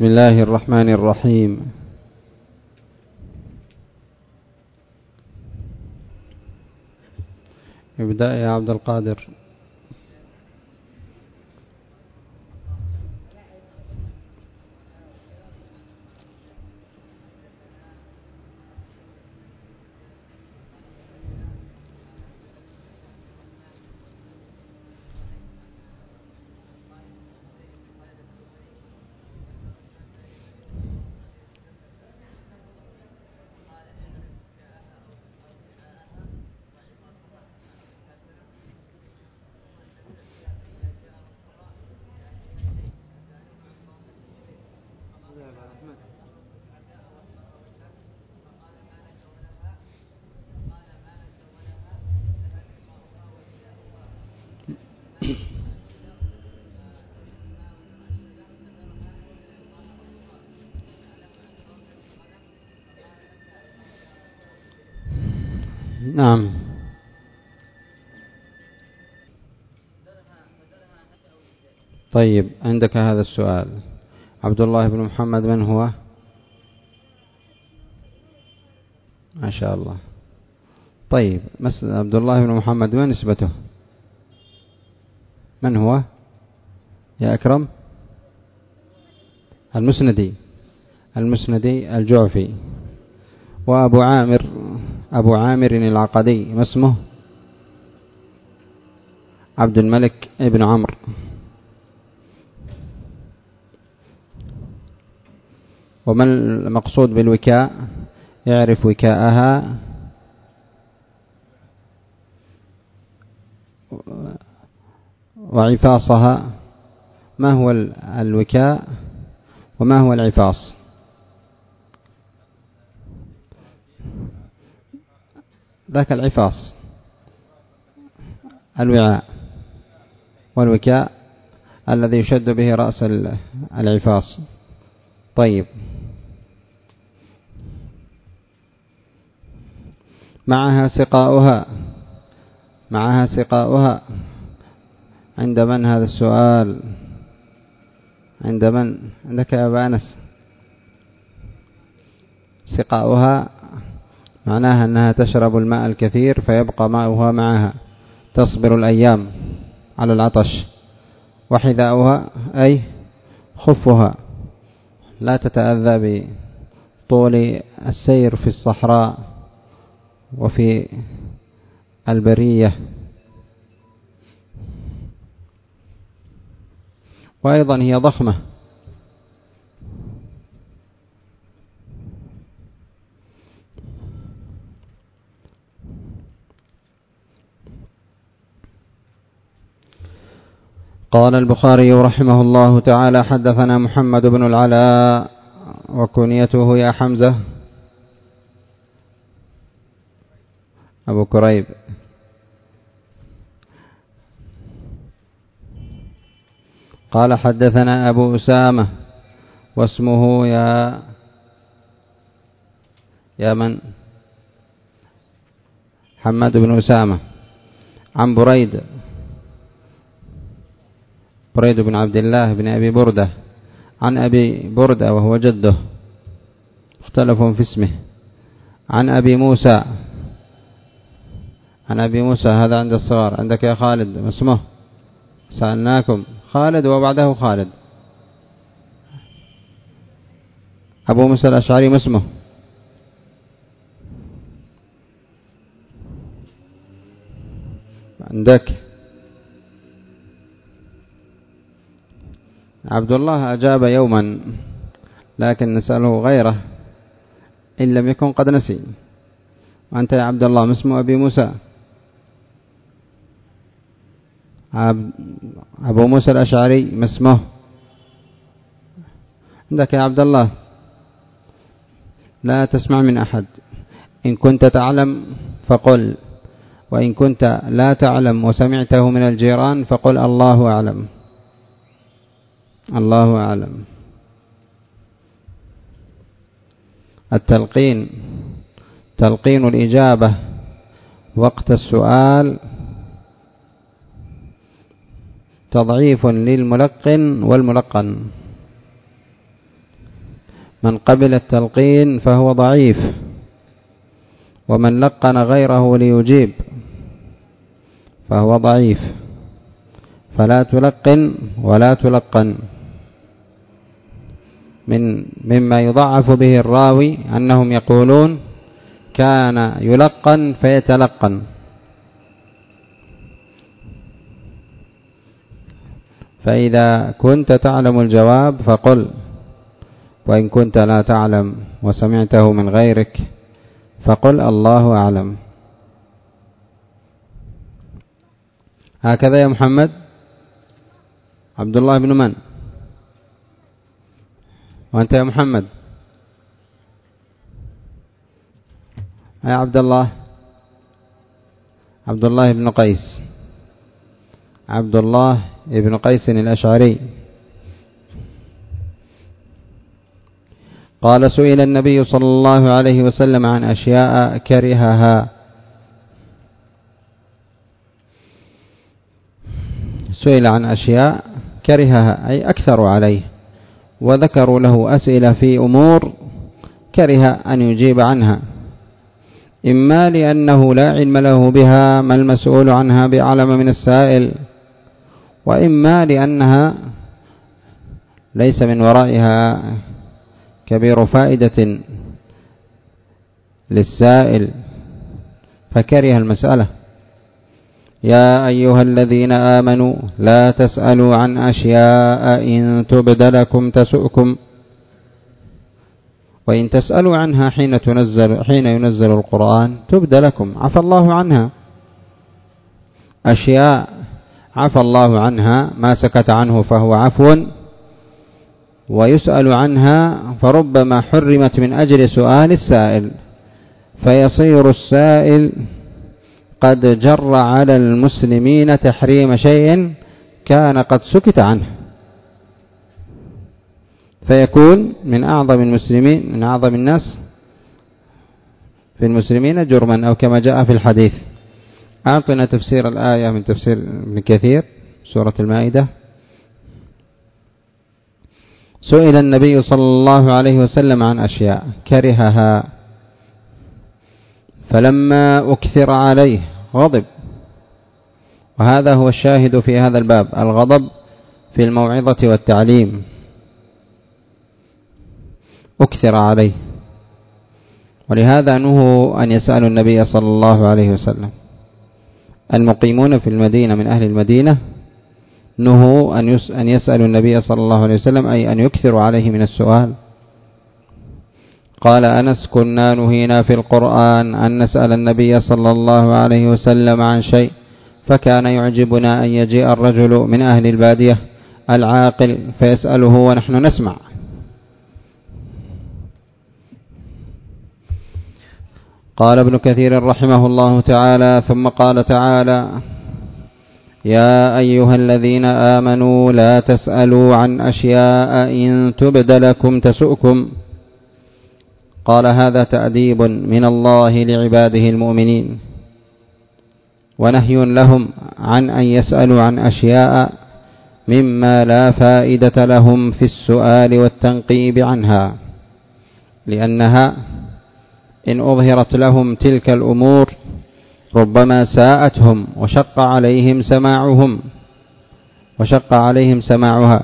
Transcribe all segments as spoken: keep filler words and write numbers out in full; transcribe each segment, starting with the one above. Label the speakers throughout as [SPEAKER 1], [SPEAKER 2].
[SPEAKER 1] بسم الله الرحمن الرحيم. ابدأ يا عبد القادر. نعم. طيب، عندك هذا السؤال. عبد الله بن محمد من هو؟ ما شاء الله. طيب، عبد الله بن محمد ما نسبته؟ من هو يا أكرم؟ المسندي. المسندي الجعفي. وأبو عامر أبو عامر العقدي ما اسمه؟ عبد الملك ابن عمرو. وما المقصود بالوكاء؟ يعرف وكاءها وعفاصها. ما هو الوكاء وما هو العفاص؟ ذاك العفاص الوعاء، والوكاء الذي يشد به رأس العفاص. طيب، معها سقاؤها. معها سقاؤها عند من هذا السؤال؟ عند من؟ عندك يا أبا أنس. سقاؤها معناها أنها تشرب الماء الكثير فيبقى ماؤها معها، تصبر الأيام على العطش. وحذاؤها أي خفها، لا تتأذى بطول السير في الصحراء وفي البرية. وأيضا هي ضخمة. قال البخاري رحمه الله تعالى: حدثنا محمد بن العلاء وكنيته يا حمزة أبو كريب. قال حدثنا أبو أسامة واسمه يا يا من حماد بن أسامة عن بريد بريد بن عبد الله بن أبي بردة عن أبي بردة وهو جده، اختلف في اسمه. عن أبي موسى عن أبي موسى هذا عند الصغار. عندك يا خالد ما اسمه؟ سألناكم خالد وبعده خالد. أبو موسى الأشعري ما اسمه؟ عندك عبد الله أجاب يوما، لكن نسأله غيره إن لم يكن قد نسي. وأنت يا عبد الله ما اسمه أبي موسى؟ أبو موسى الأشعري ما اسمه؟ عندك يا عبد الله. لا تسمع من أحد. إن كنت تعلم فقل، وإن كنت لا تعلم وسمعته من الجيران فقل الله أعلم. الله أعلم. التلقين تلقين الإجابة وقت السؤال تضعيف للملقن والملقن. من قبل التلقين فهو ضعيف، ومن لقن غيره ليجيب فهو ضعيف، فلا تلقن ولا تلقن. من مما يضعف به الراوي أنهم يقولون كان يلقن فيتلقن، فإذا كنت تعلم الجواب فقل، وإن كنت لا تعلم وسمعته من غيرك فقل الله أعلم. هكذا يا محمد. عبد الله بن من؟ وأنت يا محمد؟ يا عبد الله. عبد الله بن قيس. عبد الله بن قيس الأشعري. قال سئل النبي صلى الله عليه وسلم عن أشياء كرهها. سئل عن أشياء كرهها أي أكثر عليه، وذكروا له أسئلة في أمور كره أن يجيب عنها، إما لأنه لا علم له بها ما المسؤول عنها بعلم من السائل، وإما لأنها ليس من ورائها كبير فائدة للسائل فكره المسألة. يا أيها الذين آمنوا لا تسألوا عن أشياء إن تبد لكم تسؤكم وإن تسألوا عنها حين تنزل حين ينزل القرآن تبد لكم عفى الله عنها. أشياء عفى الله عنها ما سكت عنه فهو عفو، ويسأل عنها فربما حرمت من أجل سؤال السائل، فيصير السائل قد جر على المسلمين تحريم شيء كان قد سكت عنه، فيكون من أعظم المسلمين من أعظم الناس في المسلمين جرما، أو كما جاء في الحديث. أعطنا تفسير الآية من تفسير ابن كثير سورة المائدة. سئل النبي صلى الله عليه وسلم عن أشياء كرهها، فلما أكثر عليه غضب، وهذا هو الشاهد في هذا الباب، الغضب في الموعظة والتعليم. أكثر عليه، ولهذا نهوا أن يسألوا النبي صلى الله عليه وسلم. المقيمون في المدينة من أهل المدينة نهوا أن يسألوا النبي صلى الله عليه وسلم، أي أن يكثروا عليه من السؤال. قال أنس: كنا نهينا في القرآن أن نسأل النبي صلى الله عليه وسلم عن شيء، فكان يعجبنا أن يجيء الرجل من أهل البادية العاقل فيسأله ونحن نسمع. قال ابن كثير رحمه الله تعالى: ثم قال تعالى: يا أيها الذين آمنوا لا تسألوا عن أشياء إن تبد لكم تسؤكم. قال هذا تأديب من الله لعباده المؤمنين، ونهي لهم عن أن يسألوا عن أشياء مما لا فائدة لهم في السؤال والتنقيب عنها، لأنها إن أظهرت لهم تلك الأمور ربما ساءتهم وشق عليهم سماعهم وشق عليهم سماعها،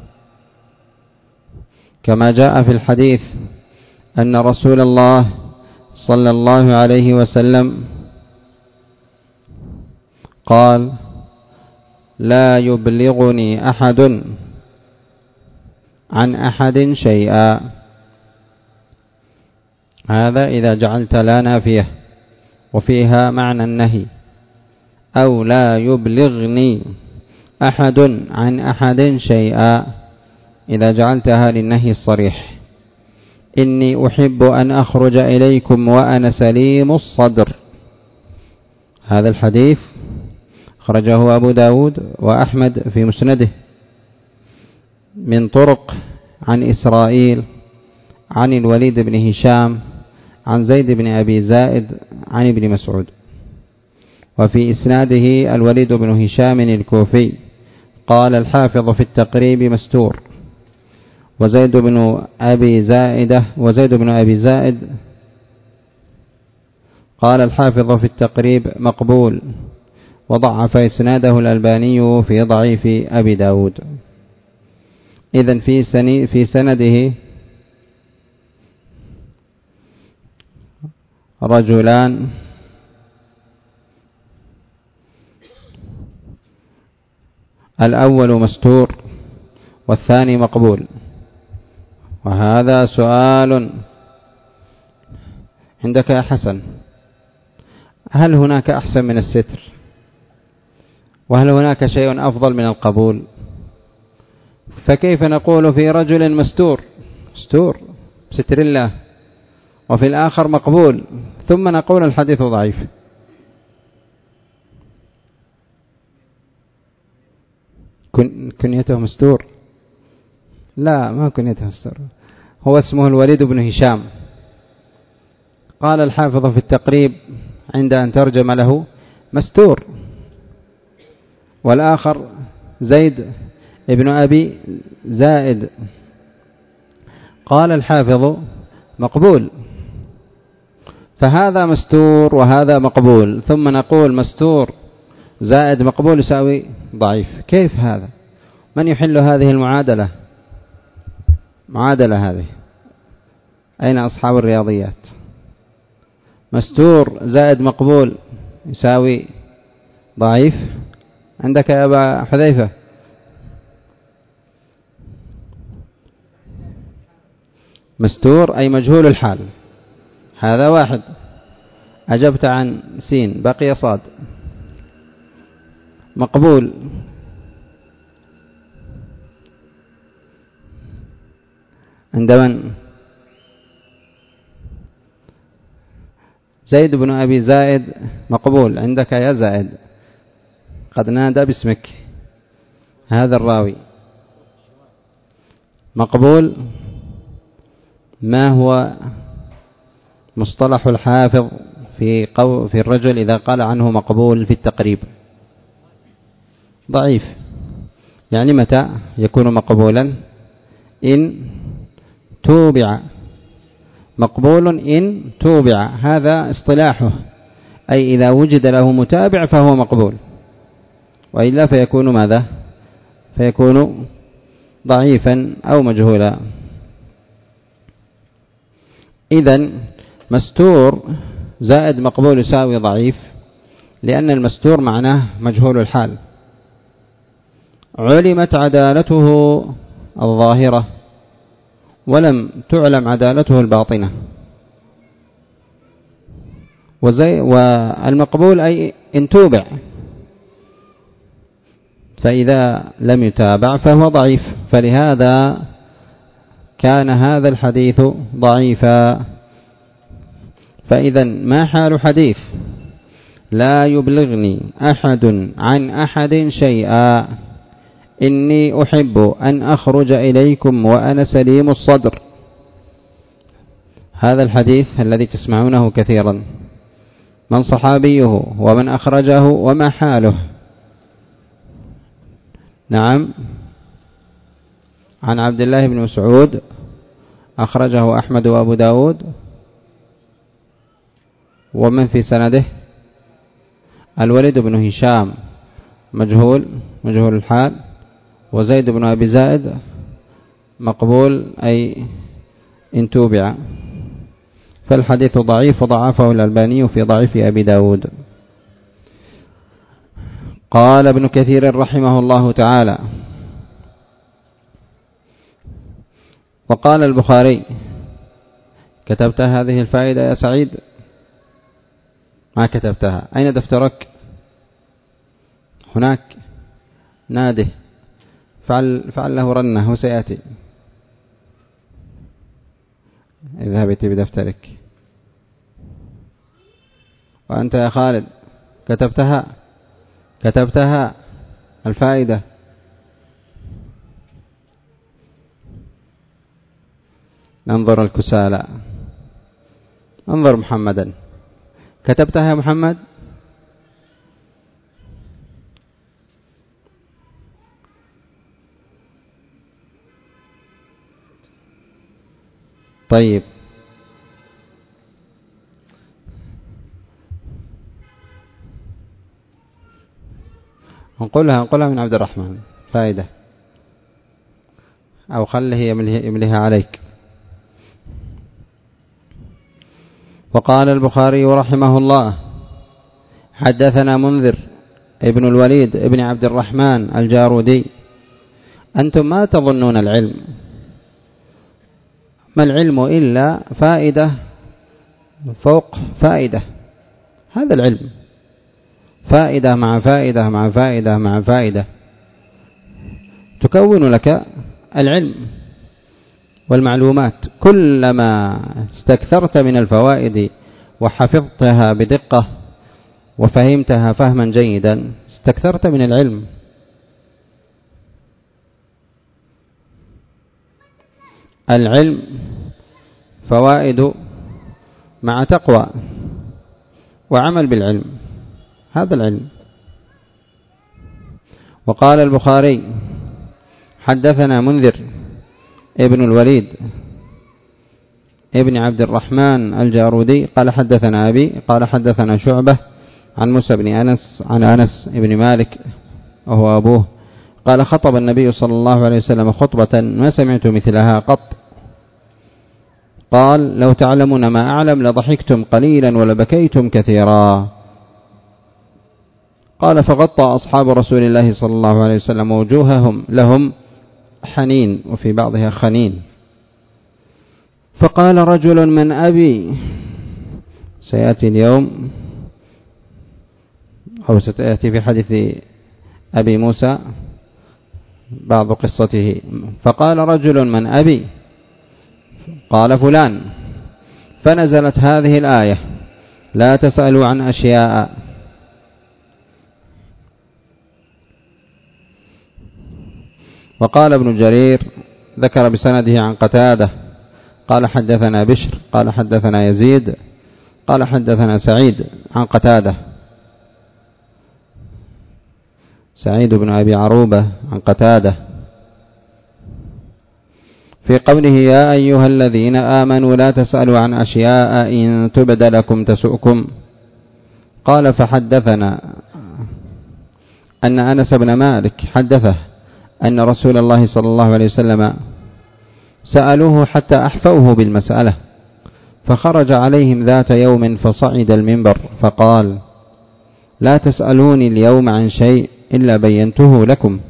[SPEAKER 1] كما جاء في الحديث أن رسول الله صلى الله عليه وسلم قال: لا يبلغني أحد عن أحد شيئا. هذا إذا جعلت لا نافية وفيها معنى النهي، أو لا يبلغني أحد عن أحد شيئا إذا جعلتها للنهي الصريح. إني أحب أن أخرج إليكم وأنا سليم الصدر. هذا الحديث خرجه أبو داود وأحمد في مسنده من طرق عن إسرائيل عن الوليد بن هشام عن زيد بن أبي زائد عن ابن مسعود، وفي إسناده الوليد بن هشام الكوفي. قال الحافظ في التقريب: مستور. وزيد بن أبي زائدة وزيد بن أبي زائد قال الحافظ في التقريب مقبول، وضعف إسناده الألباني في ضعيف أبي داود. إذن في في سنده رجلان، الأول مستور والثاني مقبول. وهذا سؤال عندك يا حسن: هل هناك أحسن من الستر؟ وهل هناك شيء أفضل من القبول؟ فكيف نقول في رجل مستور مستور بستر الله، وفي الآخر مقبول، ثم نقول الحديث ضعيف؟ كن كنيته مستور؟ لا، ما كنيته مستور، هو اسمه الوليد بن هشام. قال الحافظ في التقريب عند أن ترجم له مستور، والآخر زيد ابن أبي زائد. قال الحافظ مقبول، فهذا مستور وهذا مقبول، ثم نقول مستور زائد مقبول يساوي ضعيف. كيف هذا؟ من يحل هذه المعادلة؟ معادلة هذه أين أصحاب الرياضيات؟ مستور زائد مقبول يساوي ضعيف. عندك يا أبا حذيفة؟ مستور أي مجهول الحال، هذا واحد. أجبت عن سين، بقي صاد. مقبول عند من؟ زيد بن أبي زائد مقبول عندك يا زائد، قد نادى باسمك هذا الراوي. مقبول ما هو مصطلح الحافظ في قو في الرجل إذا قال عنه مقبول في التقريب؟ ضعيف. يعني متى يكون مقبولا؟ إن توبع. مقبول إن توبع، هذا اصطلاحه، أي إذا وجد له متابع فهو مقبول، وإلا فيكون ماذا؟ فيكون ضعيفا أو مجهولا. إذن مستور زائد مقبول يساوي ضعيف، لأن المستور معناه مجهول الحال، علمت عدالته الظاهرة ولم تعلم عدالته الباطنة. وزي والمقبول أي إن توبع، فإذا لم يتابع فهو ضعيف، فلهذا كان هذا الحديث ضعيفا. فإذا ما حال حديث لا يبلغني أحد عن أحد شيئا إني أحب أن أخرج إليكم وأنا سليم الصدر؟ هذا الحديث الذي تسمعونه كثيرا، من صحابيه ومن أخرجه وما حاله؟ نعم، عن عبد الله بن مسعود، أخرجه أحمد وأبو داود. ومن في سنده؟ الوليد بن هشام مجهول مجهول الحال. وزيد بن أبي زائد مقبول أي إن توبع. فالحديث ضعيف، وضعفه الألباني في ضعيف أبي داود. قال ابن كثير رحمه الله تعالى: وقال البخاري. كتبت هذه الفائدة يا سعيد؟ ما كتبتها. أين دفترك؟ هناك، ناده، فعل, فعل له رنه وسيأتي. اذهبت بدفترك. وأنت يا خالد كتبتها؟ كتبتها الفائدة؟ ننظر الكسالى. انظر محمدا، كتبتها يا محمد؟ طيب، نقولها نقولها من عبد الرحمن فائدة، أو خله يمليها عليك. وقال البخاري رحمه الله: حدثنا منذر ابن الوليد ابن عبد الرحمن الجارودي: أنتم ما تظنون العلم، ما العلم إلا فائدة فوق فائدة، هذا العلم، فائدة مع فائدة مع فائدة مع فائدة تكون لك العلم والمعلومات. كلما استكثرت من الفوائد وحفظتها بدقة وفهمتها فهما جيدا استكثرت من العلم. العلم فوائد مع تقوى وعمل بالعلم، هذا العلم. وقال البخاري: حدثنا منذر ابن الوليد ابن عبد الرحمن الجارودي قال حدثنا أبي قال حدثنا شعبة عن موسى بن أنس عن أنس بن مالك وهو أبوه قال: خطب النبي صلى الله عليه وسلم خطبة ما سمعت مثلها قط، قال: لو تعلمون ما أعلم لضحكتم قليلا ولبكيتم كثيرا. قال: فغطى أصحاب رسول الله صلى الله عليه وسلم وجوههم لهم حنين وفي بعضها خنين. فقال رجل: من أبي؟ سيأتي اليوم أو ستأتي في حديث أبي موسى بعض قصته. فقال رجل: من أبي؟ قال: فلان. فنزلت هذه الآية: لا تسألوا عن أشياء. وقال ابن جرير ذكر بسنده عن قتادة قال: حدثنا بشر قال: حدثنا يزيد قال: حدثنا سعيد عن قتادة، سعيد بن أبي عروبة عن قتادة في قوله: يا أيها الذين آمنوا لا تسألوا عن أشياء إن تبد لكم تسؤكم. قال: فحدثنا أن أنس بن مالك حدثه أن رسول الله صلى الله عليه وسلم سألوه حتى أحفوه بالمسألة، فخرج عليهم ذات يوم فصعد المنبر فقال: لا تسألوني اليوم عن شيء إلا بينته لكم.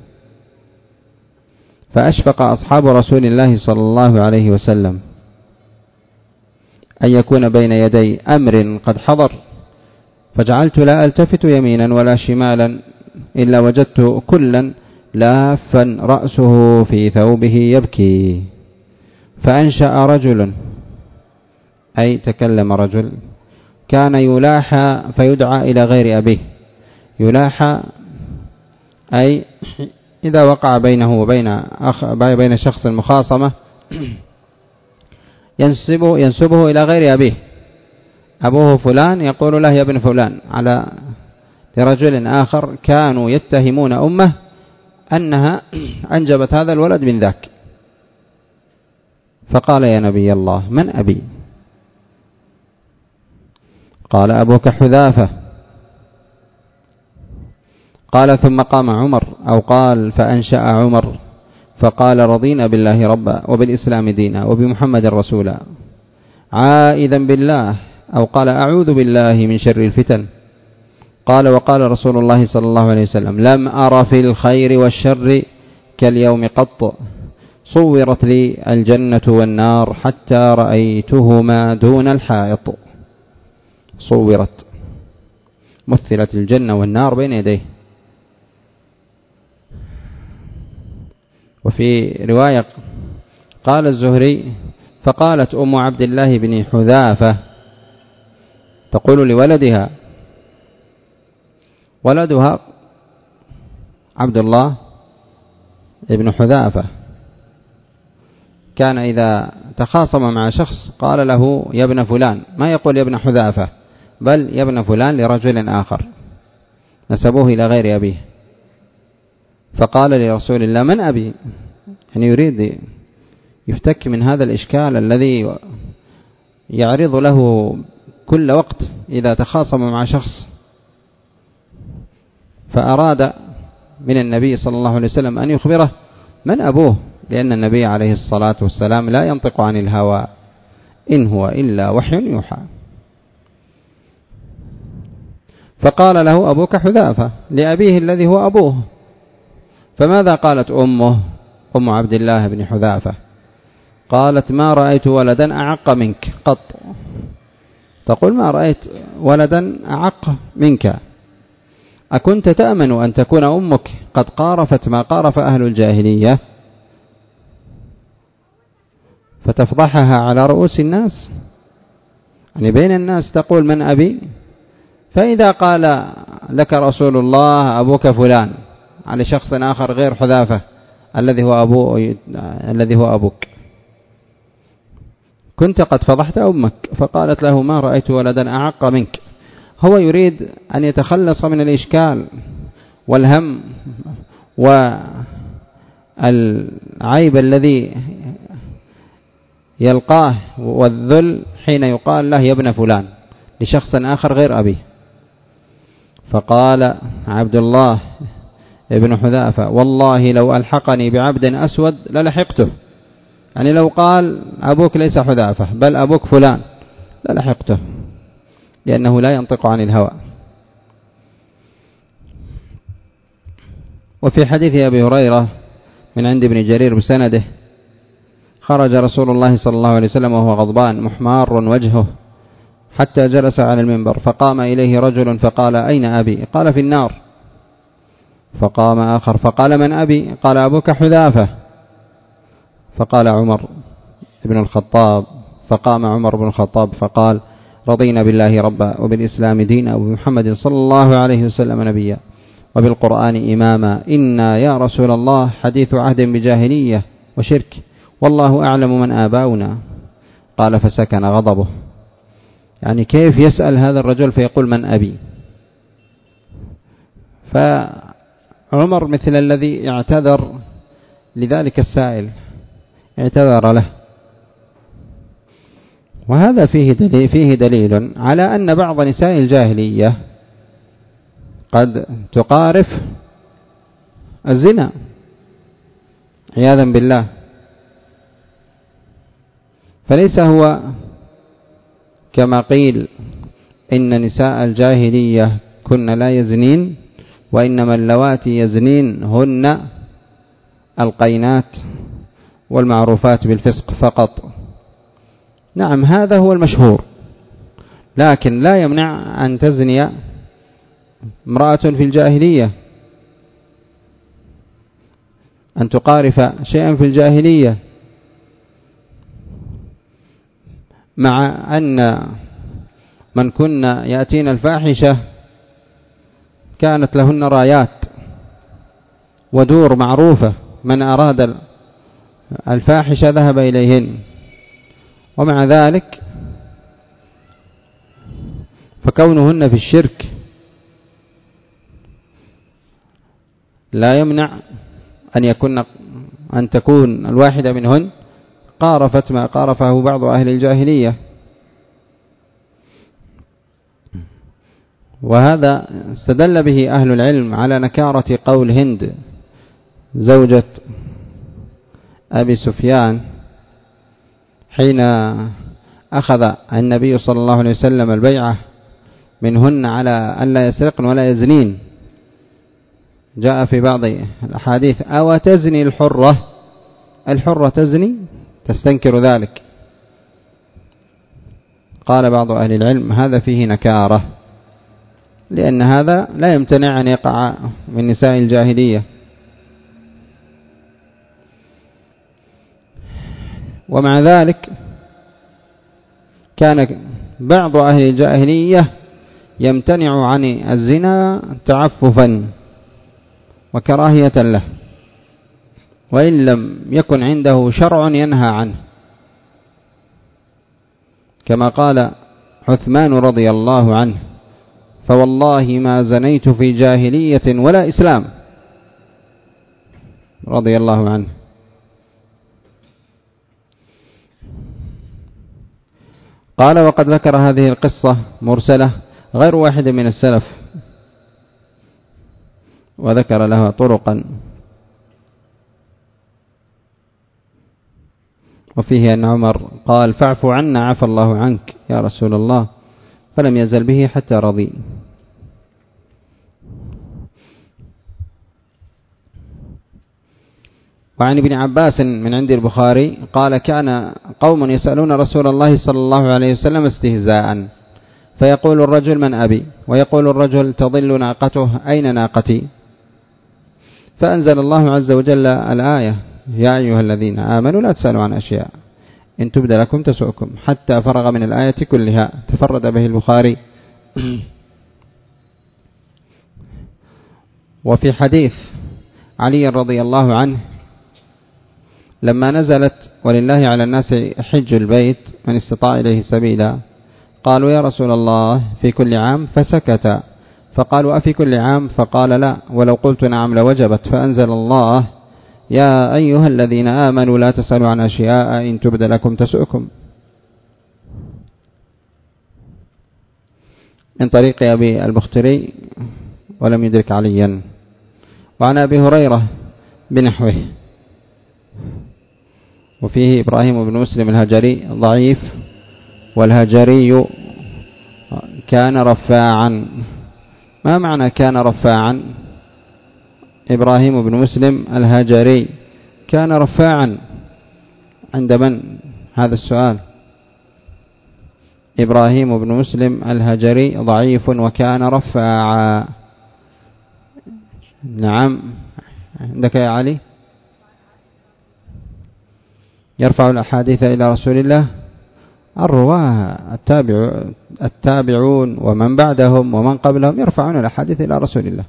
[SPEAKER 1] فأشفق أصحاب رسول الله صلى الله عليه وسلم أن يكون بين يدي أمر قد حضر، فجعلت لا ألتفت يمينا ولا شمالا إلا وجدت كلا لافا رأسه في ثوبه يبكي. فأنشأ رجل، أي تكلم رجل، كان يلاحى فيدعى إلى غير أبيه. يلاحى أي إذا وقع بينه وبين أخ بين شخص مخاصمة ينسبه, ينسبه إلى غير أبيه. أبوه فلان يقول له يا ابن فلان، على لرجل آخر كانوا يتهمون أمه أنها أنجبت هذا الولد من ذاك. فقال: يا نبي الله من أبي؟ قال: أبوك حذافة. قال: ثم قام عمر، أو قال فأنشأ عمر فقال: رضينا بالله ربا وبالإسلام دينا وبمحمد رسولا، عائذا بالله، أو قال أعوذ بالله من شر الفتن. قال: وقال رسول الله صلى الله عليه وسلم: لم أر في الخير والشر كاليوم قط، صورت لي الجنة والنار حتى رأيتهما دون الحائط. صورت، مثلت الجنة والنار بين يديه. وفي رواية قال الزهري: فقالت أم عبد الله بن حذافة تقول لولدها، ولدها عبد الله بن حذافة كان إذا تخاصم مع شخص قال له يا ابن فلان، ما يقول يا ابن حذافة، بل يا ابن فلان لرجل آخر نسبوه إلى غير أبيه. فقال لرسول الله من أبي؟ يعني يريد يفتك من هذا الإشكال الذي يعرض له كل وقت إذا تخاصم مع شخص، فأراد من النبي صلى الله عليه وسلم أن يخبره من أبوه، لأن النبي عليه الصلاة والسلام لا ينطق عن الهوى إن هو إلا وحي يوحى. فقال له أبوك حذافة لأبيه الذي هو أبوه. فماذا قالت أمه أم عبد الله بن حذافة؟ قالت ما رأيت ولدا أعق منك قط. تقول ما رأيت ولدا أعق منك. أكنت تأمن أن تكون أمك قد قارفت ما قارف أهل الجاهلية فتفضحها على رؤوس الناس، يعني بين الناس تقول من أبي؟ فإذا قال لك رسول الله أبوك فلان على شخص آخر غير حذافة الذي هو أبو الذي هو أبوك، كنت قد فضحت أمك. فقالت له ما رأيت ولدا أعق منك. هو يريد أن يتخلص من الإشكال والهم والعيب الذي يلقاه والذل حين يقال له يا ابن فلان لشخص آخر غير أبيه. فقال عبد الله ابن حذافة والله لو ألحقني بعبد أسود للحقته، يعني لو قال أبوك ليس حذافة بل أبوك فلان للحقته، لأنه لا ينطق عن الهوى. وفي حديث أبي هريرة من عند ابن جرير بسنده خرج رسول الله صلى الله عليه وسلم وهو غضبان محمار وجهه حتى جلس على المنبر، فقام إليه رجل فقال أين أبي؟ قال في النار. فقام آخر فقال من أبي؟ قال أبوك حذافة. فقال عمر بن الخطاب فقام عمر بن الخطاب فقال رضينا بالله ربا وبالإسلام دينا وبمحمد صلى الله عليه وسلم نبيا وبالقرآن إماما إنا يا رسول الله حديث عهد بجاهلية وشرك والله أعلم من آباؤنا. قال فسكن غضبه. يعني كيف يسأل هذا الرجل فيقول من أبي؟ فعمر مثل الذي اعتذر لذلك السائل اعتذر له. وهذا فيه دليل, فيه دليل على أن بعض نساء الجاهلية قد تقارف الزنا عياذا بالله. فليس هو كما قيل إن نساء الجاهلية كن لا يزنين، وإنما اللواتي يزنين هن القينات والمعروفات بالفسق فقط. نعم هذا هو المشهور، لكن لا يمنع أن تزني امرأة في الجاهلية، أن تقارف شيئا في الجاهلية، مع أن من كنا يأتين الفاحشة كانت لهن رايات ودور معروفة، من أراد الفاحشة ذهب إليهن. ومع ذلك فكونهن في الشرك لا يمنع أن يكون أن تكون الواحدة منهن قارفت ما قارفه بعض أهل الجاهلية. وهذا استدل به أهل العلم على نكارة قول هند زوجة أبي سفيان حين أخذ النبي صلى الله عليه وسلم البيعة منهن على أن لا يسرقن ولا يزنين. جاء في بعض الأحاديث أو تزني الحرة، الحرة تزني تستنكر ذلك. قال بعض أهل العلم هذا فيه نكارة، لأن هذا لا يمتنع أن يقع من نساء الجاهلية. ومع ذلك كان بعض أهل الجاهلية يمتنع عن الزنا تعففا وكراهية له، وإن لم يكن عنده شرع ينهى عنه، كما قال عثمان رضي الله عنه فوالله ما زنيت في جاهلية ولا إسلام رضي الله عنه. قال وقد ذكر هذه القصة مرسلة غير واحد من السلف، وذكر لها طرقا، وفيه أن عمر قال فاعف عنا عفى الله عنك يا رسول الله، فلم يزل به حتى رضي. وعن ابن عباس من عند البخاري قال كان قوم يسألون رسول الله صلى الله عليه وسلم استهزاء، فيقول الرجل من أبي، ويقول الرجل تضل ناقته أين ناقتي، فأنزل الله عز وجل الآية يا أيها الذين آمنوا لا تسألوا عن أشياء إن تبد لكم تسؤكم، حتى فرغ من الآية كلها، تفرد به البخاري. وفي حديث علي رضي الله عنه لما نزلت ولله على الناس حج البيت من استطاع إليه سبيلا، قالوا يا رسول الله في كل عام، فسكت، فقالوا أفي كل عام، فقال لا، ولو قلت نعم لوجبت، فأنزل الله يا أيها الذين آمنوا لا تسألوا عن أشياء إن تبد لكم تسؤكم. من طريق أبي البختري ولم يدرك عليا. وعن أبي هريرة بنحوه. وفيه إبراهيم بن مسلم الهجري ضعيف، والهجري كان رفاعا. ما معنى كان رفاعا؟ إبراهيم بن مسلم الهجري كان رفاعا عند من؟ هذا السؤال. إبراهيم بن مسلم الهجري ضعيف وكان رفاعا. نعم، عندك يا علي؟ يرفع الأحاديث إلى رسول الله الرواه التابع التابعون ومن بعدهم ومن قبلهم يرفعون الأحاديث إلى رسول الله.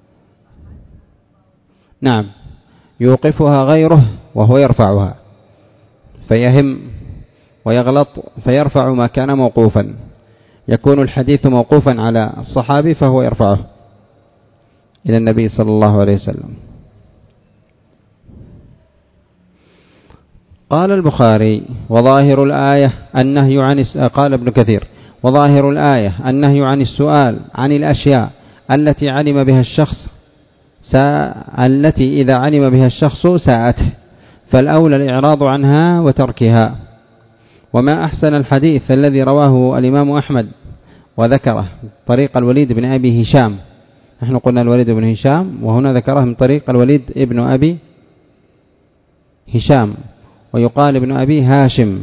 [SPEAKER 1] نعم، يوقفها غيره وهو يرفعها، فيهم ويغلط فيرفع ما كان موقوفا، يكون الحديث موقوفا على الصحابي فهو يرفعه إلى النبي صلى الله عليه وسلم. قال البخاري وظاهر الآية النهي عن قال ابن كثير وظاهر الآية النهي عن السؤال عن الأشياء التي علم بها الشخص سا... التي إذا علم بها الشخص ساءته، فالأولى الإعراض عنها وتركها. وما أحسن الحديث الذي رواه الإمام أحمد وذكره طريق الوليد بن أبي هشام. نحن قلنا الوليد بن هشام، وهنا ذكره من طريق الوليد ابن أبي هشام، ويقال ابن أبي هاشم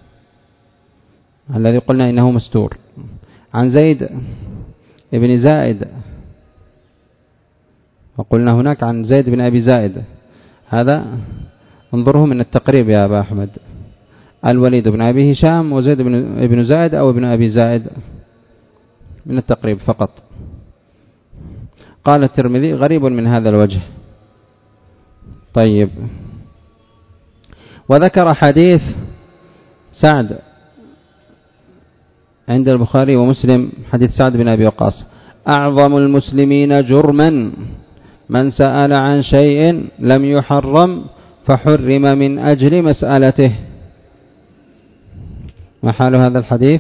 [SPEAKER 1] الذي قلنا إنه مستور، عن زيد ابن زائد، وقلنا هناك عن زيد بن أبي زائد. هذا انظره من التقريب يا أبا أحمد، الوليد بن أبي هشام وزيد بن ابن زائد أو ابن أبي زائد، من التقريب فقط. قال الترمذي غريب من هذا الوجه. طيب، وذكر حديث سعد عند البخاري ومسلم، حديث سعد بن أبي وقاص: أعظم المسلمين جرما من سأل عن شيء لم يحرم فحرم من أجل مسألته. ما حال هذا الحديث؟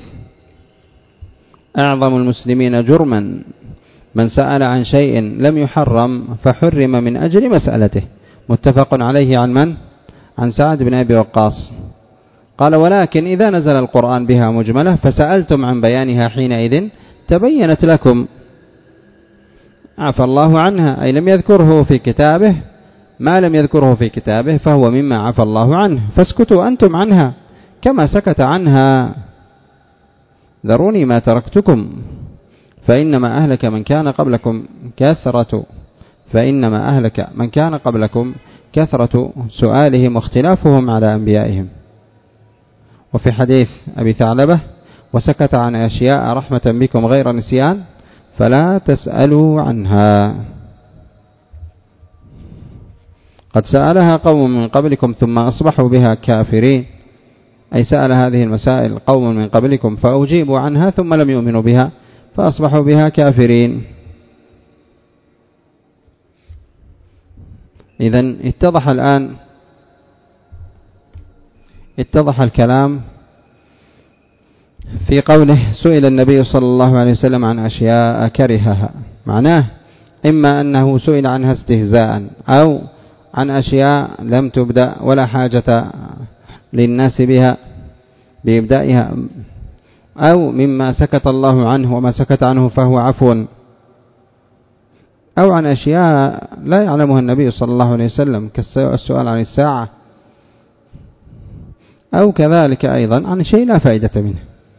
[SPEAKER 1] أعظم المسلمين جرما من سأل عن شيء لم يحرم فحرم من أجل مسألته، متفق عليه. عن من؟ عن سعد بن أبي وقاص. قال: ولكن إذا نزل القرآن بها مجملة فسألتم عن بيانها حينئذ تبينت لكم، عفى الله عنها، أي لم يذكره في كتابه، ما لم يذكره في كتابه فهو مما عفى الله عنه، فاسكتوا أنتم عنها كما سكت عنها، ذروني ما تركتكم، فإنما أهلك من كان قبلكم كثرة فإنما أهلك من كان قبلكم كثرة سؤالهم واختلافهم على أنبيائهم. وفي حديث أبي ثعلبة: وسكت عن أشياء رحمة بكم غير نسيان فلا تسألوا عنها. قد سألها قوم من قبلكم ثم أصبحوا بها كافرين، أي سأل هذه المسائل قوم من قبلكم فأجيبوا عنها ثم لم يؤمنوا بها فأصبحوا بها كافرين. إذن اتضح الآن اتضح الكلام في قوله سئل النبي صلى الله عليه وسلم عن أشياء كرهها، معناه إما أنه سئل عنها استهزاء أو عن أشياء لم تبدأ ولا حاجة للناس بها بإبدائها، أو مما سكت الله عنه وما سكت عنه فهو عفو، أو عن أشياء لا يعلمها النبي صلى الله عليه وسلم كالسؤال عن الساعة، أو كذلك أيضا عن شيء لا فائدة منه.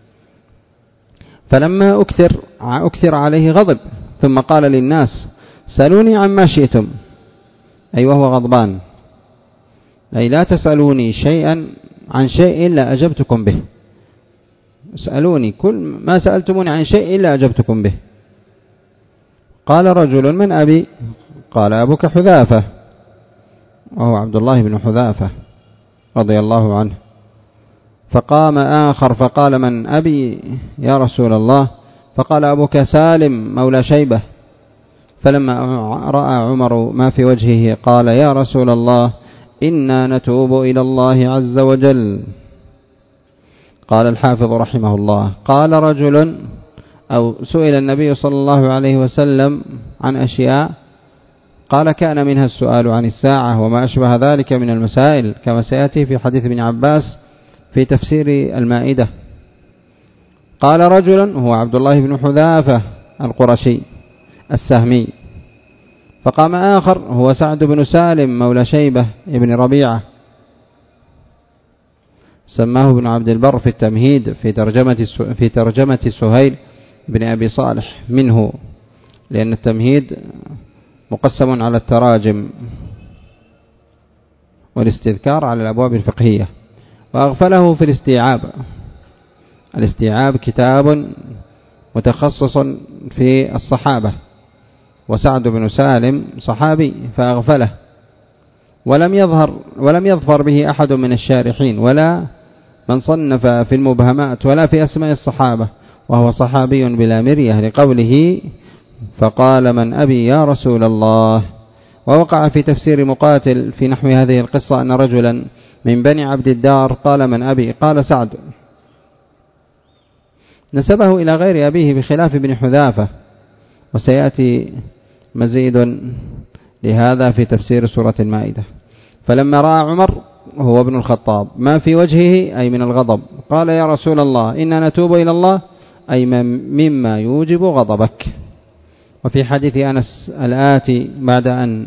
[SPEAKER 1] فلما أكثر, أكثر عليه غضب ثم قال للناس سألوني عما شئتم، أي وهو غضبان، أي لا تسألوني شيئا عن شيء إلا أجبتكم به، اسألوني كل ما سألتموني عن شيء إلا أجبتكم به. قال رجل من أبي؟ قال أبوك حذافة، وهو عبد الله بن حذافة رضي الله عنه. فقام آخر فقال من أبي يا رسول الله؟ فقال أبوك سالم مولى شيبة. فلما رأى عمر ما في وجهه قال يا رسول الله إنا نتوب إلى الله عز وجل. قال الحافظ رحمه الله قال رجل أو سئل النبي صلى الله عليه وسلم عن أشياء، قال كان منها السؤال عن الساعة وما أشبه ذلك من المسائل، كما سيأتي في حديث ابن عباس في تفسير المائدة. قال رجل هو عبد الله بن حذافة القرشي السهمي. فقام آخر هو سعد بن سالم مولى شيبة ابن ربيعة، سماه ابن عبد البر في التمهيد في ترجمة في ترجمة سهيل بن أبي صالح منه، لأن التمهيد مقسم على التراجم والاستذكار على الأبواب الفقهية. وأغفله في الاستيعاب. الاستيعاب كتاب متخصص في الصحابة، وسعد بن سالم صحابي فأغفله، ولم يظهر ولم يظفر به أحد من الشارحين ولا من صنف في المبهمات ولا في أسماء الصحابة، وهو صحابي بلا مرية لقوله فقال من أبي يا رسول الله. ووقع في تفسير مقاتل في نحو هذه القصة أن رجلا من بني عبد الدار قال من أبي؟ قال سعد، نسبه إلى غير أبيه بخلاف ابن حذافة، وسيأتي مزيد لهذا في تفسير سورة المائدة. فلما رأى عمر هو ابن الخطاب ما في وجهه أي من الغضب قال يا رسول الله إنا نتوب إلى الله، أي مما يوجب غضبك. وفي حديث أنس الآتي بعد أن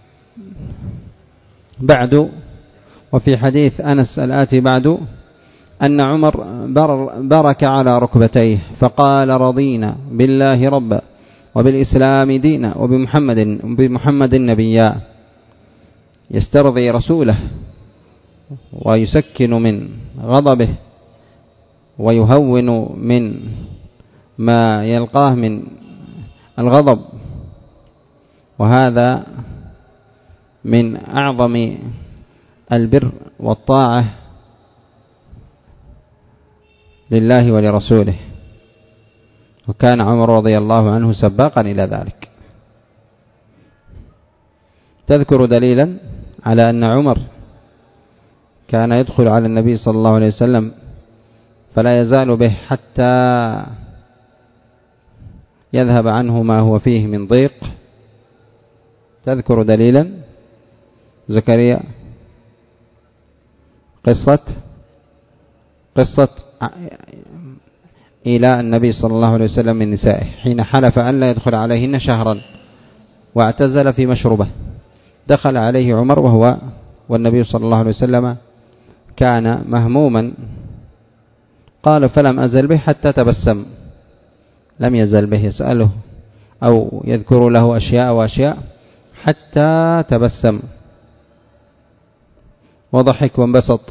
[SPEAKER 1] بعد وفي حديث أنس الآتي بعد أن عمر برك على ركبتيه فقال رضينا بالله ربا وبالإسلام دينا وبمحمد وبمحمد نبيا، يسترضي رسوله ويسكن من غضبه ويهون من ما يلقاه من الغضب. وهذا من أعظم البر والطاعة لله ولرسوله، وكان عمر رضي الله عنه سباقا إلى ذلك. تذكر دليلا على أن عمر كان يدخل على النبي صلى الله عليه وسلم فلا يزال به حتى يذهب عنه ما هو فيه من ضيق. تذكر دليلا زكريا؟ قصة قصة إلى النبي صلى الله عليه وسلم من نسائه حين حلف أن لا يدخل عليهن شهرا واعتزل في مشربه، دخل عليه عمر وهو والنبي صلى الله عليه وسلم كان مهموما، قال فلم أزل به حتى تبسم، لم يزل به يسأله أو يذكر له أشياء وأشياء حتى تبسم وضحك وانبسط،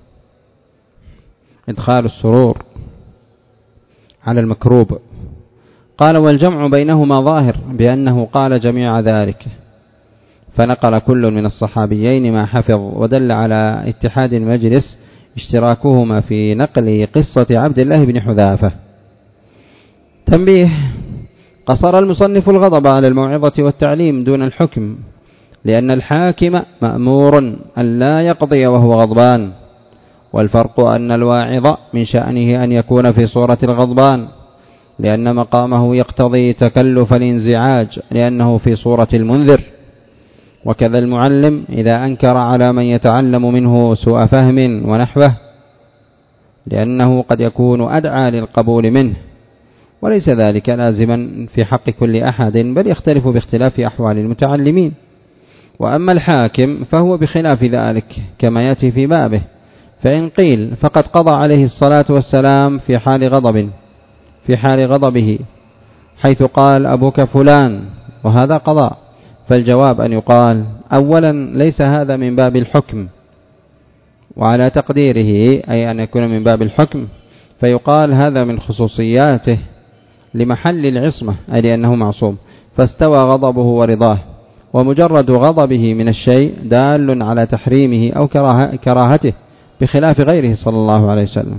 [SPEAKER 1] إدخال السرور على المكروب. قال والجمع بينهما ظاهر بأنه قال جميع ذلك، فنقل كل من الصحابيين ما حفظ، ودل على اتحاد المجلس اشتراكهما في نقل قصة عبد الله بن حذافة. تنبيه: قصر المصنف الغضب على الموعظة والتعليم دون الحكم، لأن الحاكم مأمور أن لا يقضي وهو غضبان، والفرق أن الواعظ من شأنه أن يكون في صورة الغضبان لأن مقامه يقتضي تكلف الانزعاج لأنه في صورة المنذر، وكذا المعلم إذا أنكر على من يتعلم منه سوء فهم ونحوه لأنه قد يكون أدعى للقبول منه، وليس ذلك لازما في حق كل أحد بل يختلف باختلاف أحوال المتعلمين. وأما الحاكم فهو بخلاف ذلك كما يأتي في بابه، فإن قيل فقد قضى عليه الصلاة والسلام في حال غضب في حال غضبه حيث قال أبوك فلان وهذا قضاء، فالجواب أن يقال أولا ليس هذا من باب الحكم، وعلى تقديره أي أن يكون من باب الحكم فيقال هذا من خصوصياته لمحل العصمة أي لأنه معصوم، فاستوى غضبه ورضاه، ومجرد غضبه من الشيء دال على تحريمه أو كراهته بخلاف غيره صلى الله عليه وسلم.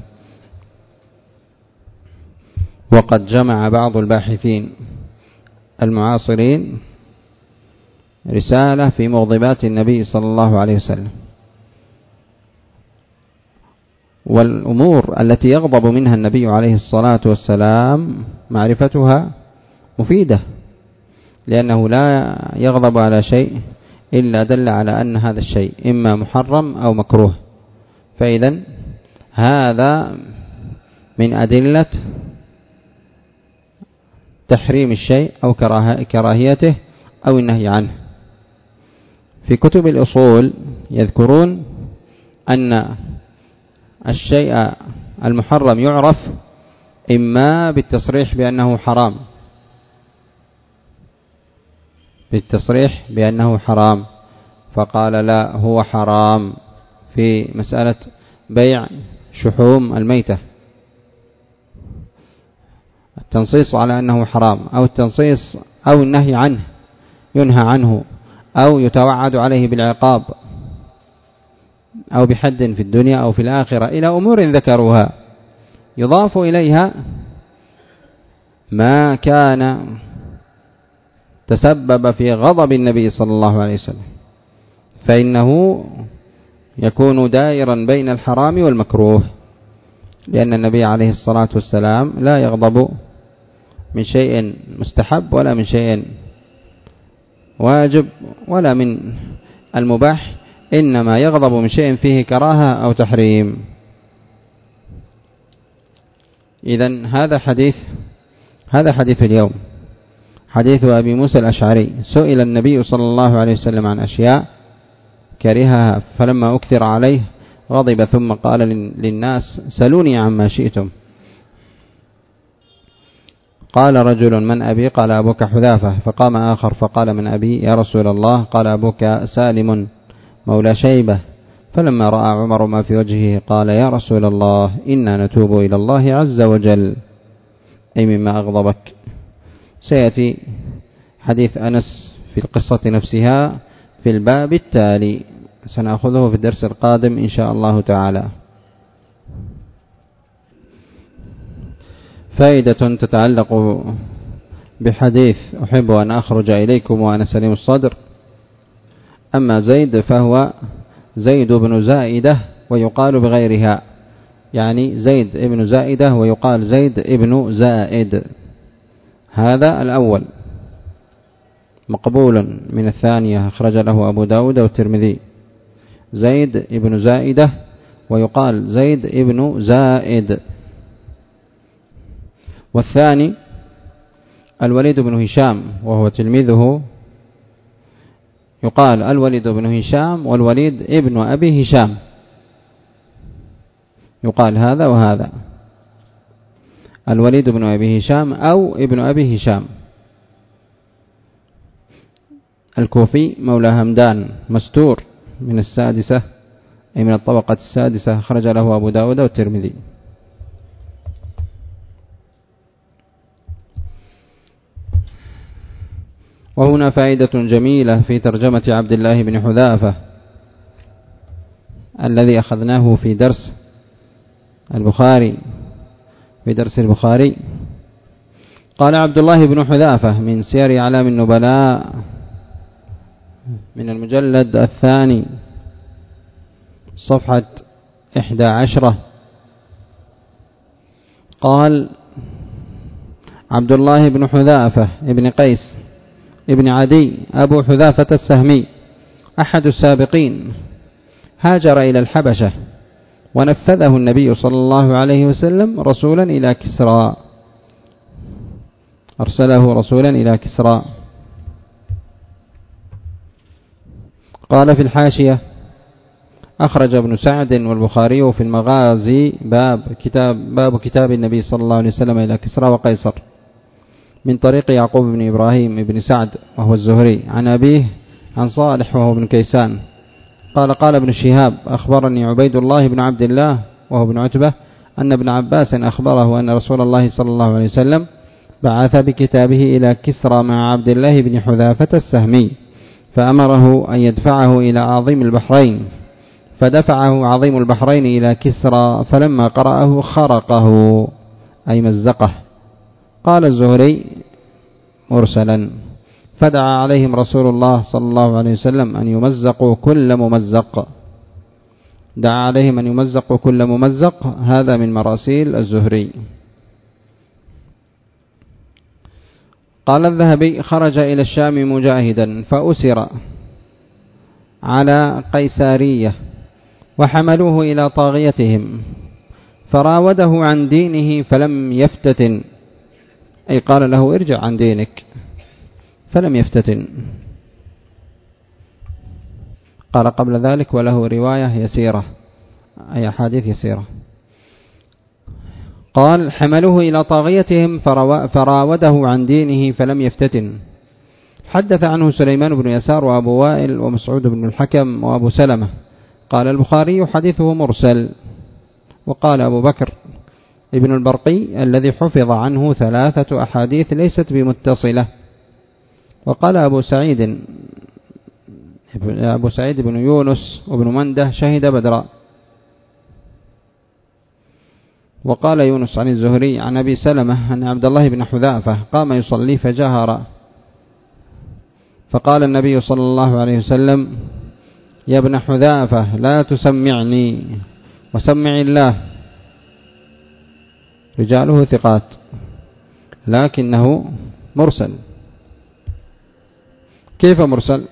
[SPEAKER 1] وقد جمع بعض الباحثين المعاصرين رسالة في مغضبات النبي صلى الله عليه وسلم، والأمور التي يغضب منها النبي عليه الصلاة والسلام معرفتها مفيدة، لأنه لا يغضب على شيء إلا دل على أن هذا الشيء إما محرم أو مكروه، فإذا هذا من أدلة تحريم الشيء أو كراهيته أو النهي عنه. في كتب الأصول يذكرون أن الشيء المحرم يعرف إما بالتصريح بأنه حرام بالتصريح بأنه حرام فقال لا هو حرام في مسألة بيع شحوم الميتة، التنصيص على أنه حرام أو التنصيص أو النهي عنه ينهى عنه أو يتوعد عليه بالعقاب أو بحد في الدنيا أو في الآخرة إلى أمور ذكروها، يضاف إليها ما كان تسبب في غضب النبي صلى الله عليه وسلم، فإنه يكون دائرا بين الحرام والمكروه، لأن النبي عليه الصلاة والسلام لا يغضب من شيء مستحب ولا من شيء واجب ولا من المباح، إنما يغضب من شيء فيه كراهة أو تحريم. إذن هذا حديث هذا حديث اليوم، حديث أبي موسى الأشعري، سئل النبي صلى الله عليه وسلم عن أشياء كرهها فلما أكثر عليه غضب ثم قال للناس سلوني عما شئتم. قال رجل من أبي؟ قال أبوك حذافة. فقام آخر فقال من أبي يا رسول الله؟ قال أبوك سالم مولى شيبة. فلما رأى عمر ما في وجهه قال يا رسول الله إنا نتوب إلى الله عز وجل أي مما أغضبك. سيأتي حديث أنس في القصة نفسها في الباب التالي، سنأخذه في الدرس القادم إن شاء الله تعالى. فائدة تتعلق بحديث أحب أن أخرج إليكم وأنا سليم الصدر. أما زيد فهو زيد بن زائدة ويقال بغيرها، يعني زيد ابن زائدة ويقال زيد ابن زائد، هذا الأول مقبول من الثانية أخرج له أبو داود والترمذي، زيد ابن زائدة ويقال زيد ابن زائد. والثاني الوليد بن هشام وهو تلميذه، يقال الوليد بن هشام والوليد ابن أبي هشام، يقال هذا وهذا، الوليد بن أبي هشام أو ابن أبي هشام، الكوفي مولى همدان مستور من السادسة أي من الطبقة السادسة، خرج له أبو داود والترمذي. وهنا فائدة جميلة في ترجمة عبد الله بن حذافة الذي أخذناه في درس البخاري في درس البخاري. قال عبد الله بن حذافة من سير أعلام النبلاء من المجلد الثاني صفحة إحدى عشرة. قال عبد الله بن حذافة ابن قيس ابن عدي أبو حذافة السهمي أحد السابقين، هاجر إلى الحبشة ونفذه النبي صلى الله عليه وسلم رسولا إلى كسرى، أرسله رسولا إلى كسرى. قال في الحاشية: أخرج ابن سعد والبخاري في المغازي باب كتاب, باب كتاب النبي صلى الله عليه وسلم إلى كسرى وقيصر من طريق يعقوب بن إبراهيم بن سعد وهو الزهري عن أبيه عن صالح وهو ابن كيسان قال قال ابن شهاب: أخبرني عبيد الله بن عبد الله وهو ابن عتبة أن ابن عباس أخبره أن رسول الله صلى الله عليه وسلم بعث بكتابه إلى كسرى مع عبد الله بن حذافة السهمي، فأمره أن يدفعه إلى عظيم البحرين، فدفعه عظيم البحرين إلى كسرى، فلما قرأه خرقه أي مزقه. قال الزهري مرسلا: فدعا عليهم رسول الله صلى الله عليه وسلم أن يمزقوا كل ممزق، دعا عليهم أن يمزقوا كل ممزق. هذا من مراسيل الزهري. قال الذهبي: خرج إلى الشام مجاهدا فأسر على قيسارية وحملوه إلى طاغيتهم فراوده عن دينه فلم يفتتن، أي قال له: ارجع عن دينك، فلم يفتتن. قال قبل ذلك: وله رواية يسيرة، أي أحاديث يسيرة. قال: حملوه إلى طاغيتهم فراوده عن دينه فلم يفتتن. حدث عنه سليمان بن يسار وأبو وائل ومسعود بن الحكم وأبو سلمة. قال البخاري: حديثه مرسل. وقال أبو بكر ابن البرقي: الذي حفظ عنه ثلاثة أحاديث ليست بمتصلة. وقال أبو سعيد أبو سعيد بن يونس وابن منده: شهد بدرا. وقال يونس عن الزهري عن أبي سلمة أن عبد الله بن حذافة قام يصلي فجهر، فقال النبي صلى الله عليه وسلم: يا ابن حذافة لا تسمعني وسمع الله. رجاله ثقات لكنه مرسل. كيف مرسل؟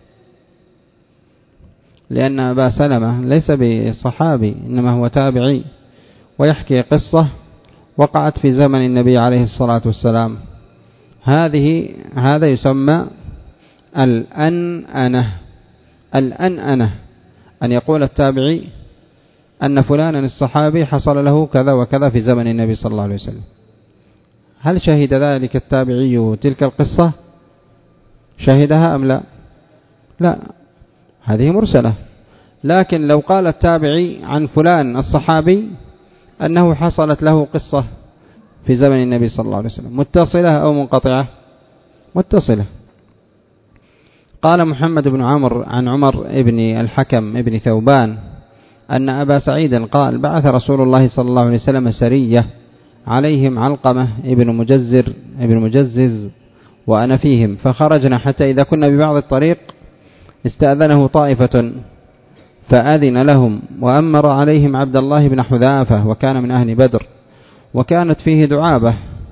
[SPEAKER 1] لأن أبا سلمة ليس بصحابي إنما هو تابعي، ويحكي قصة وقعت في زمن النبي عليه الصلاة والسلام. هذه هذا يسمى الأنأنة. الأنأنة أن يقول التابعي أن فلانا الصحابي حصل له كذا وكذا في زمن النبي صلى الله عليه وسلم. هل شهد ذلك التابعي تلك القصة؟ شهدها أم لا؟ لا، هذه مرسلة. لكن لو قال التابعي عن فلان الصحابي أنه حصلت له قصة في زمن النبي صلى الله عليه وسلم، متصلة أو منقطعة؟ متصلة. قال محمد بن عمرو عن عمر ابن الحكم ابن ثوبان أن أبا سعيد قال: بعث رسول الله صلى الله عليه وسلم سرية عليهم علقمة ابن مجزر ابن مجزز وأنا فيهم، فخرجنا حتى إذا كنا ببعض الطريق استأذنه طائفة فأذن لهم، وأمر عليهم عبد الله بن حذافة وكان من أهل بدر، وكانت فيه دعابة،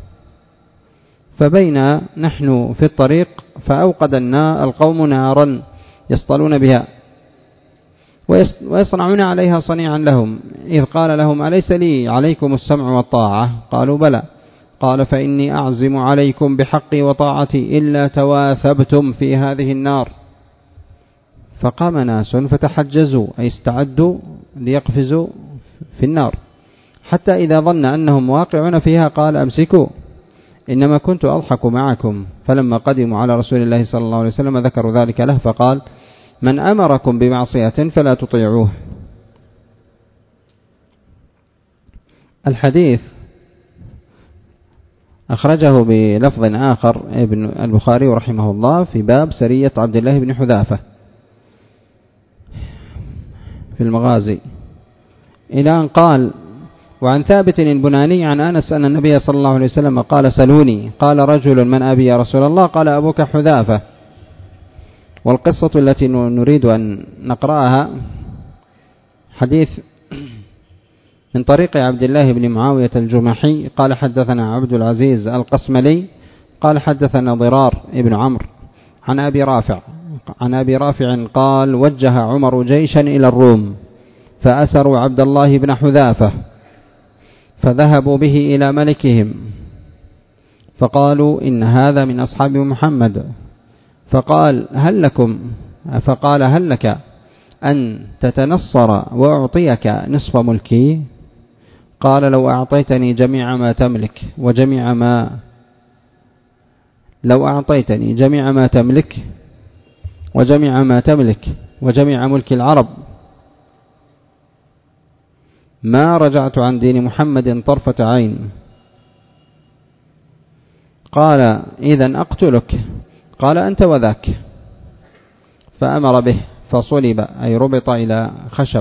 [SPEAKER 1] فبينا نحن في الطريق فأوقد القوم نارا يصطلون بها ويصنعون عليها صنيعا لهم، إذ قال لهم: أليس لي عليكم السمع والطاعة؟ قالوا: بلى. قال: فإني أعزم عليكم بحقي وطاعتي إلا تواثبتم في هذه النار. فقام ناس فتحجزوا أي استعدوا ليقفزوا في النار، حتى إذا ظن أنهم واقعون فيها قال: أمسكوا، إنما كنت أضحك معكم. فلما قدموا على رسول الله صلى الله عليه وسلم ذكروا ذلك له، فقال: من أمركم بمعصية فلا تطيعوه. الحديث أخرجه بلفظ آخر ابن البخاري رحمه الله في باب سرية عبد الله بن حذافة في المغازي، إلى أن قال: وعن ثابت البناني عن أنس أن النبي صلى الله عليه وسلم قال: سلوني. قال رجل: من أبي يا رسول الله؟ قال: أبوك حذافة. والقصة التي نريد أن نقرأها حديث من طريق عبد الله بن معاوية الجمحي قال حدثنا عبد العزيز القسملي قال حدثنا ضرار ابن عمرو عن أبي رافع عن أبي رافع قال وجه عمر جيشا إلى الروم فأسروا عبد الله بن حذافة فذهبوا به إلى ملكهم فقالوا إن هذا من أصحاب محمد فقال هل لكم فقال هل لك أن تتنصر وأعطيك نصف ملكي قال لو أعطيتني جميع ما تملك وجميع ما لو أعطيتني جميع ما تملك وجميع ما تملك وجميع ملك العرب ما رجعت عن دين محمد طرفة عين. قال إذن أقتلك قال أنت وذاك فأمر به فصلب أي ربط إلى خشب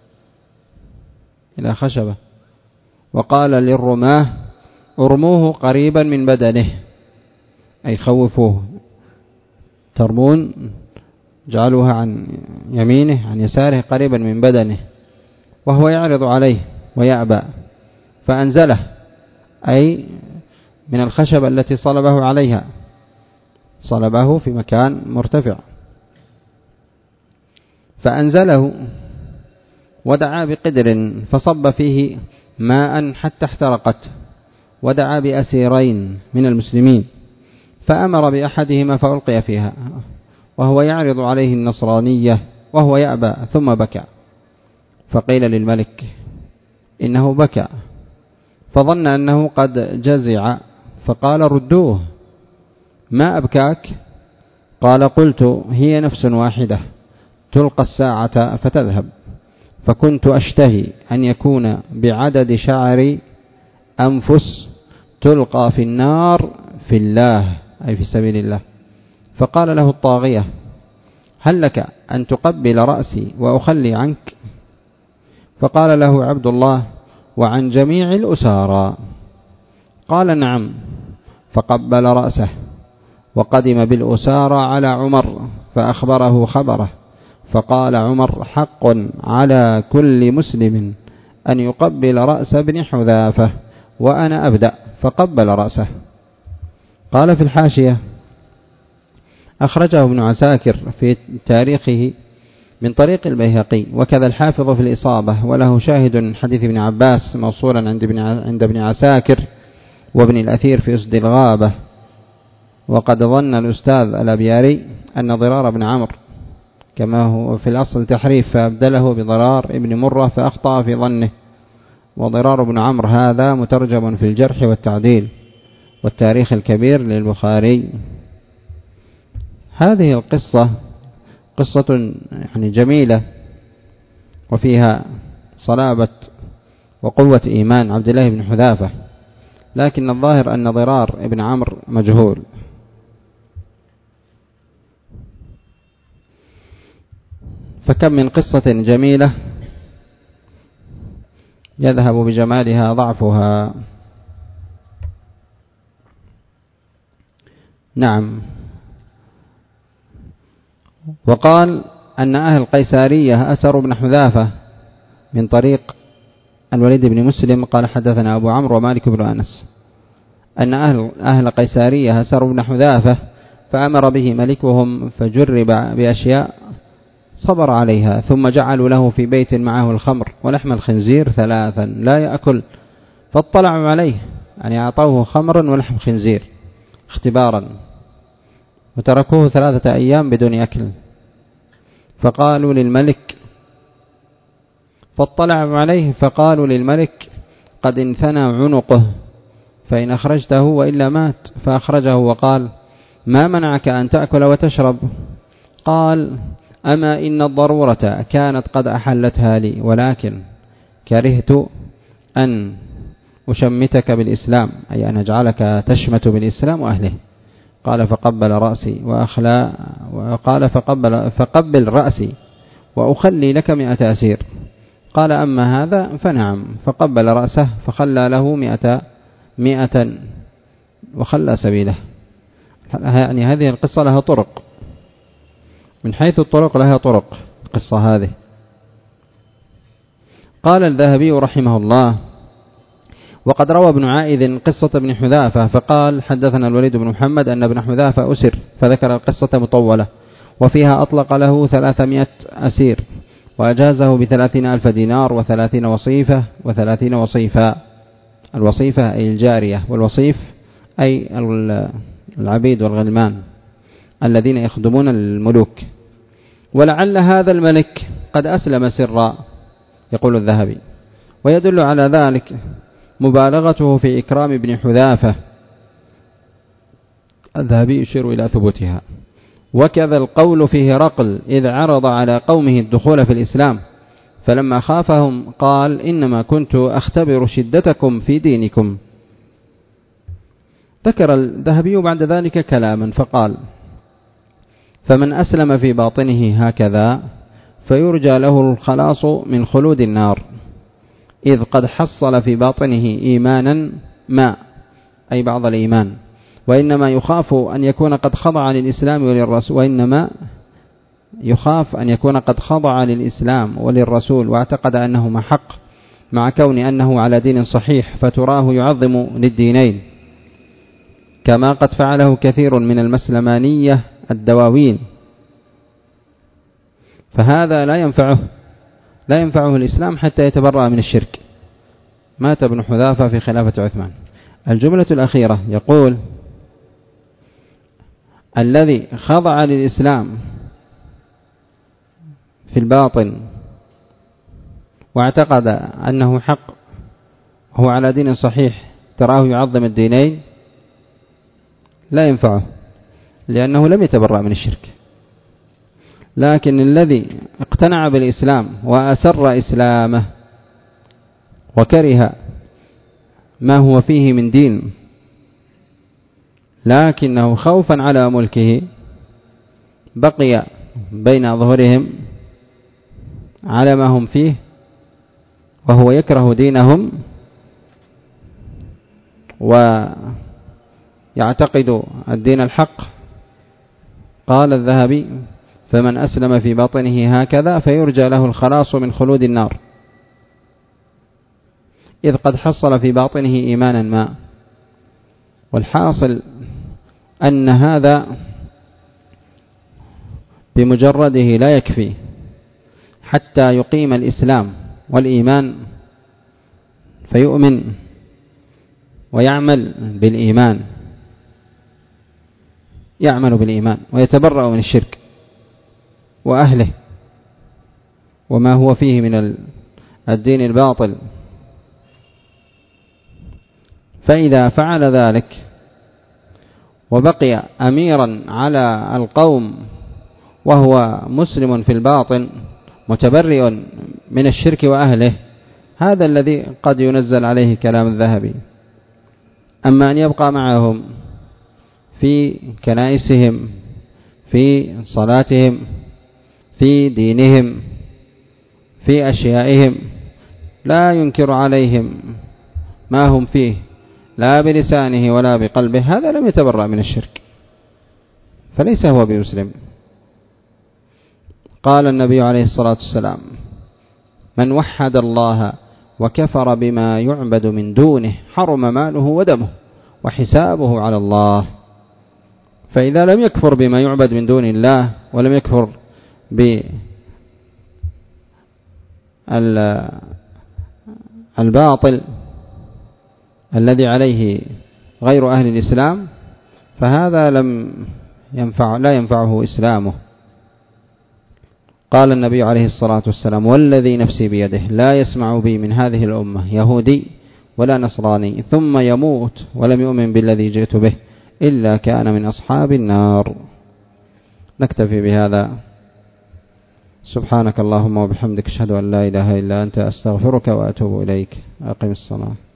[SPEAKER 1] إلى خشبة وقال للرماه ارموه قريبا من بدنه أي خوفوه ترمون جعلوها عن يمينه عن يساره قريبا من بدنه وهو يعرض عليه ويأبى فأنزله أي من الخشبة التي صلبه عليها صلبه في مكان مرتفع فأنزله ودعا بقدر فصب فيه ماء حتى احترقت ودعا بأسيرين من المسلمين فأمر بأحدهما فألقي فيها وهو يعرض عليه النصرانية وهو يأبى ثم بكى فقيل للملك إنه بكى فظن أنه قد جزع فقال ردوه ما أبكاك قال قلت هي نفس واحدة تلقى الساعة فتذهب فكنت أشتهي أن يكون بعدد شعر أنفس تلقى في النار في الله أي في سبيل الله. فقال له الطاغية هل لك أن تقبل رأسي وأخلي عنك فقال له عبد الله وعن جميع الأسارى قال نعم فقبل رأسه وقدم بالأسارى على عمر فأخبره خبره فقال عمر حق على كل مسلم أن يقبل رأس ابن حذافة وأنا أبدأ فقبل رأسه. قال في الحاشية أخرجه ابن عساكر في تاريخه من طريق البيهقي وكذا الحافظ في الإصابة وله شاهد من حديث ابن عباس موصولا عند ابن عند ابن عساكر وابن الأثير في أسد الغابة. وقد ظن الأستاذ الأبياري أن ضرار بن عمرو كما هو في الأصل تحريف فأبدله بضرار ابن مرة فأخطأ في ظنه وضرار بن عمرو هذا مترجم في الجرح والتعديل والتاريخ الكبير للبخاري. هذه القصة قصة يعني جميلة وفيها صلابة وقوة إيمان عبد الله بن حذافة لكن الظاهر أن ضرار ابن عمرو مجهول. فكم من قصة جميلة يذهب بجمالها ضعفها. نعم. وقال أن أهل القيسارية أسروا ابن حذافة من طريق الوليد بن مسلم قال حدثنا أبو عمرو ومالك بن أنس أن أهل, أهل قيسارية أسروا ابن حذافة فأمر به ملكهم فجرب بأشياء صبر عليها ثم جعلوا له في بيت معه الخمر ولحم الخنزير ثلاثا لا يأكل فاطلعوا عليه يعني أعطوه خمرا ولحم خنزير اختبارا وتركوه ثلاثة أيام بدون أكل فقالوا للملك فاطلعوا عليه فقالوا للملك قد انثنى عنقه فإن أخرجته وإلا مات فأخرجه وقال ما منعك أن تأكل وتشرب قال أما إن الضرورة كانت قد أحلتها لي ولكن كرهت أن أشمتك بالإسلام أي أن أجعلك تشمت بالإسلام وأهله. قال فقبل رأسي وأخلى وقال فقبل فقبل رأسي وأخلي لك مئة أسير. قال أما هذا فنعم فقبل رأسه فخلى له مئة مئة وخلى سبيله. يعني هذه القصة لها طرق من حيث الطرق لها طرق القصة هذه. قال الذهبي رحمه الله: وقد روى ابن عائذ قصة ابن حذافة فقال: حدثنا الوليد بن محمد أن ابن حذافة أسر، فذكر القصة مطولة، وفيها أطلق له ثلاثمائة أسير، وأجازه بثلاثين ألف دينار وثلاثين وصيفة وثلاثين وصيفا. الوصيفة أي الجارية، والوصيف أي العبيد والغلمان الذين يخدمون الملوك. ولعل هذا الملك قد أسلم سرا، يقول الذهبي، ويدل على ذلك مبالغته في إكرام ابن حذافة. الذهبي يشير إلى ثبوتها. وكذا القول فيه رقل، إذ عرض على قومه الدخول في الإسلام، فلما خافهم قال: إنما كنت أختبر شدتكم في دينكم. ذكر الذهبي بعد ذلك كلاما فقال: فمن أسلم في باطنه هكذا فيرجى له الخلاص من خلود النار، إذ قد حصل في باطنه إيمانا ما، أي بعض الإيمان، وإنما يخاف أن يكون قد خضع للإسلام وللرسول وإنما يخاف أن يكون قد خضع للإسلام وللرسول واعتقد أنهما حق، مع كون أنه على دين صحيح، فتراه يعظم للدينين، كما قد فعله كثير من المسلمانية الدواوين، فهذا لا ينفعه لا ينفعه الإسلام حتى يتبرأ من الشرك. مات ابن حذافة في خلافة عثمان. الجملة الأخيرة يقول: الذي خضع للإسلام في الباطن واعتقد أنه حق هو على دين صحيح، تراه يعظم الدينين، لا ينفعه لأنه لم يتبرأ من الشرك. لكن الذي اقتنع بالإسلام وأسر إسلامه وكره ما هو فيه من دين، لكنه خوفا على ملكه بقي بين أظهرهم على ما هم فيه وهو يكره دينهم ويعتقد الدين الحق. قال الذهبي: فمن أسلم في باطنه هكذا فيرجى له الخلاص من خلود النار، إذ قد حصل في باطنه إيمانا ما. والحاصل أن هذا بمجرده لا يكفي حتى يقيم الإسلام والإيمان فيؤمن ويعمل بالإيمان يعمل بالإيمان ويتبرأ من الشرك وأهله وما هو فيه من الدين الباطل. فإذا فعل ذلك وبقي أميرا على القوم وهو مسلم في الباطن متبرئ من الشرك وأهله، هذا الذي قد ينزل عليه كلام الذهبي. أما أن يبقى معهم في كنائسهم، في صلاتهم، في دينهم، في أشيائهم، لا ينكر عليهم ما هم فيه لا بلسانه ولا بقلبه، هذا لم يتبرأ من الشرك، فليس هو بمسلم. قال النبي عليه الصلاة والسلام: من وحد الله وكفر بما يعبد من دونه حرم ماله ودمه وحسابه على الله. فإذا لم يكفر بما يعبد من دون الله ولم يكفر بالباطل الذي عليه غير أهل الإسلام، فهذا لم ينفع لا ينفعه إسلامه. قال النبي عليه الصلاة والسلام: والذي نفسي بيده لا يسمع بي من هذه الأمة يهودي ولا نصراني ثم يموت ولم يؤمن بالذي جئت به إلا كان من أصحاب النار. نكتفي بهذا. سبحانك اللهم وبحمدك، أشهد أن لا إله إلا أنت، أستغفرك وأتوب إليك. أقم الصلاة.